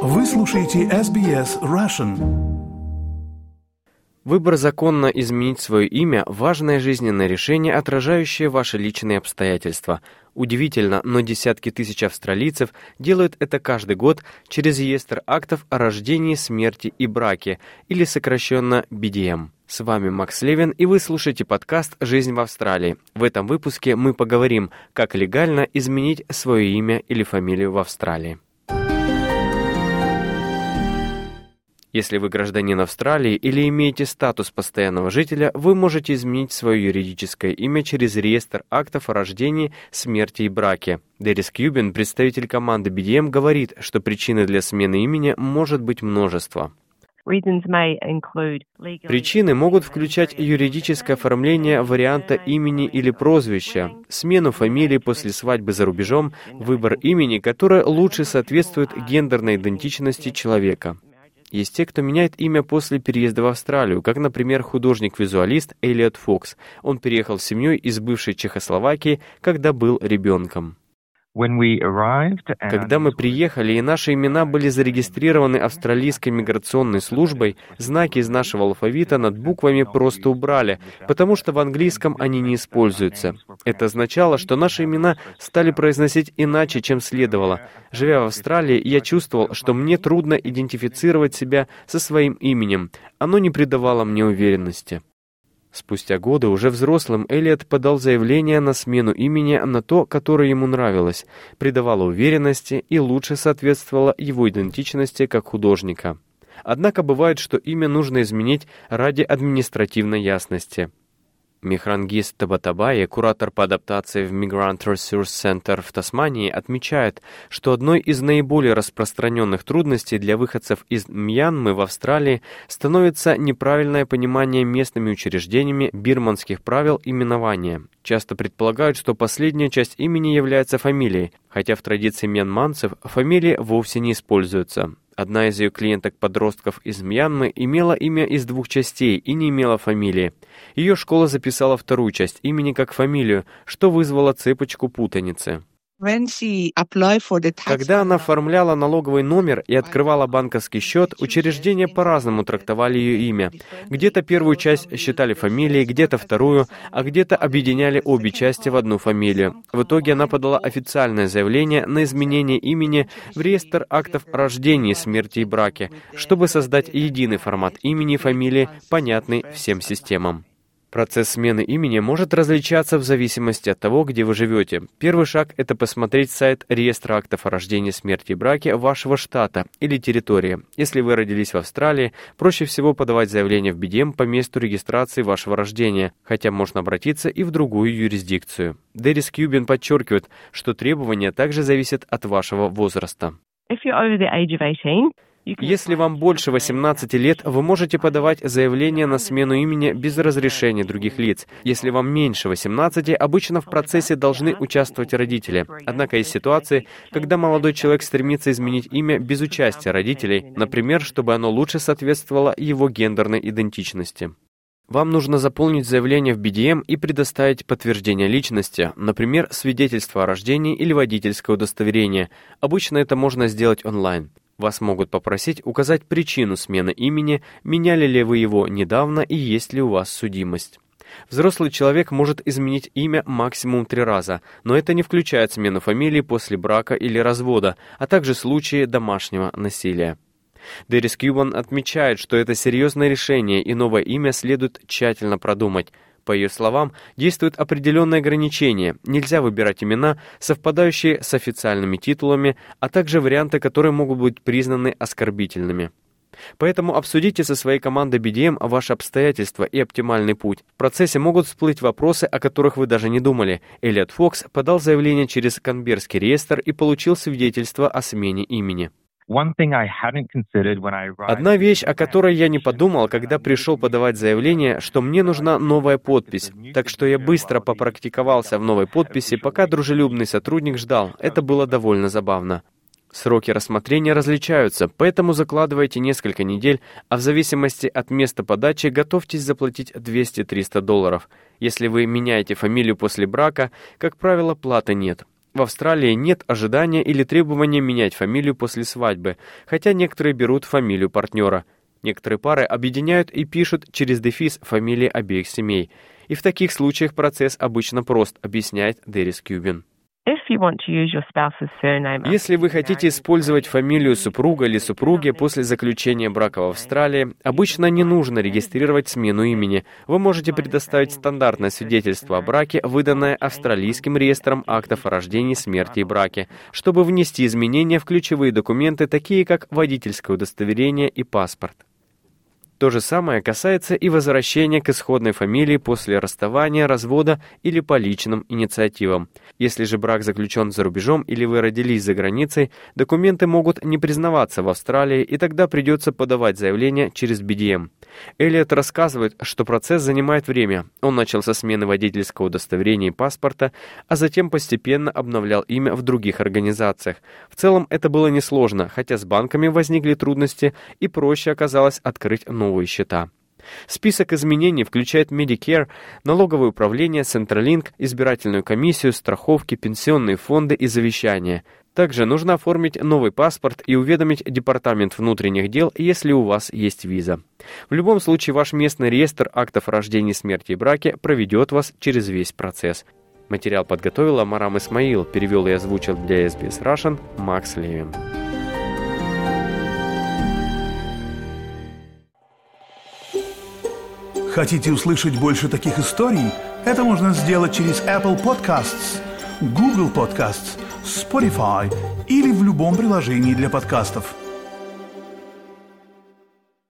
Вы слушаете SBS Russian. Выбор законно изменить свое имя – важное жизненное решение, отражающее ваши личные обстоятельства. Удивительно, но десятки тысяч австралийцев делают это каждый год через реестр актов о рождении, смерти и браке, или сокращенно BDM. С вами Макс Левин, и вы слушаете подкаст «Жизнь в Австралии». В этом выпуске мы поговорим, как легально изменить свое имя или фамилию в Австралии. Если вы гражданин Австралии или имеете статус постоянного жителя, вы можете изменить свое юридическое имя через реестр актов о рождении, смерти и браке. Дэрис Кьюбин, представитель команды BDM, говорит, что причины для смены имени может быть множество. Причины могут включать юридическое оформление варианта имени или прозвища, смену фамилии после свадьбы за рубежом, выбор имени, которое лучше соответствует гендерной идентичности человека. Есть те, кто меняет имя после переезда в Австралию, как, например, художник-визуалист Эллиот Фокс. Он переехал с семьей из бывшей Чехословакии, когда был ребенком. Когда мы приехали, и наши имена были зарегистрированы австралийской миграционной службой, знаки из нашего алфавита над буквами просто убрали, потому что в английском они не используются. Это означало, что наши имена стали произносить иначе, чем следовало. Живя в Австралии, я чувствовал, что мне трудно идентифицировать себя со своим именем. Оно не придавало мне уверенности. Спустя годы, уже взрослым, Эллиот подал заявление на смену имени на то, которое ему нравилось, придавало уверенности и лучше соответствовало его идентичности как художника. Однако бывает, что имя нужно изменить ради административной ясности. Михрангиз Табатабай, куратор по адаптации в Migrant Resource Center в Тасмании, отмечает, что одной из наиболее распространенных трудностей для выходцев из Мьянмы в Австралии становится неправильное понимание местными учреждениями бирманских правил именования. Часто предполагают, что последняя часть имени является фамилией, хотя в традиции мьянманцев фамилии вовсе не используются. Одна из ее клиенток-подростков из Мьянмы имела имя из двух частей и не имела фамилии. Ее школа записала вторую часть имени как фамилию, что вызвало цепочку путаницы. Когда она оформляла налоговый номер и открывала банковский счет, учреждения по-разному трактовали ее имя. Где-то первую часть считали фамилией, где-то вторую, а где-то объединяли обе части в одну фамилию. В итоге она подала официальное заявление на изменение имени в реестр актов о рождении, смерти и браке, чтобы создать единый формат имени и фамилии, понятный всем системам. Процесс смены имени может различаться в зависимости от того, где вы живете. Первый шаг – это посмотреть сайт реестра актов о рождении, смерти и браке вашего штата или территории. Если вы родились в Австралии, проще всего подавать заявление в BDM по месту регистрации вашего рождения, хотя можно обратиться и в другую юрисдикцию. Дэрис Кьюбин подчеркивает, что требования также зависят от вашего возраста. Если вам больше 18 лет, вы можете подавать заявление на смену имени без разрешения других лиц. Если вам меньше 18, обычно в процессе должны участвовать родители. Однако есть ситуации, когда молодой человек стремится изменить имя без участия родителей, например, чтобы оно лучше соответствовало его гендерной идентичности. Вам нужно заполнить заявление в BDM и предоставить подтверждение личности, например, свидетельство о рождении или водительское удостоверение. Обычно это можно сделать онлайн. Вас могут попросить указать причину смены имени, меняли ли вы его недавно и есть ли у вас судимость. Взрослый человек может изменить имя максимум 3 раза, но это не включает смену фамилии после брака или развода, а также случаи домашнего насилия. Дэрис Кьюбин отмечает, что это серьезное решение и новое имя следует тщательно продумать. По ее словам, действуют определенные ограничения. Нельзя выбирать имена, совпадающие с официальными титулами, а также варианты, которые могут быть признаны оскорбительными. Поэтому обсудите со своей командой BDM ваши обстоятельства и оптимальный путь. В процессе могут всплыть вопросы, о которых вы даже не думали. Эллиот Фокс подал заявление через Канберрский реестр и получил свидетельство о смене имени. Одна вещь, о которой я не подумал, когда пришел подавать заявление, что мне нужна новая подпись. Так что я быстро попрактиковался в новой подписи, пока дружелюбный сотрудник ждал. Это было довольно забавно. Сроки рассмотрения различаются, поэтому закладывайте несколько недель, а в зависимости от места подачи готовьтесь заплатить $200-300. Если вы меняете фамилию после брака, как правило, платы нет. В Австралии нет ожидания или требования менять фамилию после свадьбы, хотя некоторые берут фамилию партнера. Некоторые пары объединяют и пишут через дефис фамилии обеих семей. И в таких случаях процесс обычно прост, объясняет Дэрис Кьюбин. Если вы хотите использовать фамилию супруга или супруги после заключения брака в Австралии, обычно не нужно регистрировать смену имени. Вы можете предоставить стандартное свидетельство о браке, выданное Австралийским реестром актов о рождении, смерти и браке, чтобы внести изменения в ключевые документы, такие как водительское удостоверение и паспорт. То же самое касается и возвращения к исходной фамилии после расставания, развода или по личным инициативам. Если же брак заключен за рубежом или вы родились за границей, документы могут не признаваться в Австралии, и тогда придется подавать заявление через BDM. Эллиот рассказывает, что процесс занимает время. Он начал со смены водительского удостоверения и паспорта, а затем постепенно обновлял имя в других организациях. В целом это было несложно, хотя с банками возникли трудности и проще оказалось открыть новые счета. Список изменений включает Medicare, налоговое управление, Centrelink, избирательную комиссию, страховки, пенсионные фонды и завещания. Также нужно оформить новый паспорт и уведомить Департамент внутренних дел, если у вас есть виза. В любом случае, ваш местный реестр актов о рождении, смерти и браке проведет вас через весь процесс. Материал подготовил Амарам Исмаил, перевел и озвучил для SBS Russian Макс Левин. Хотите услышать больше таких историй? Это можно сделать через Apple Podcasts, Google Podcasts, Spotify или в любом приложении для подкастов.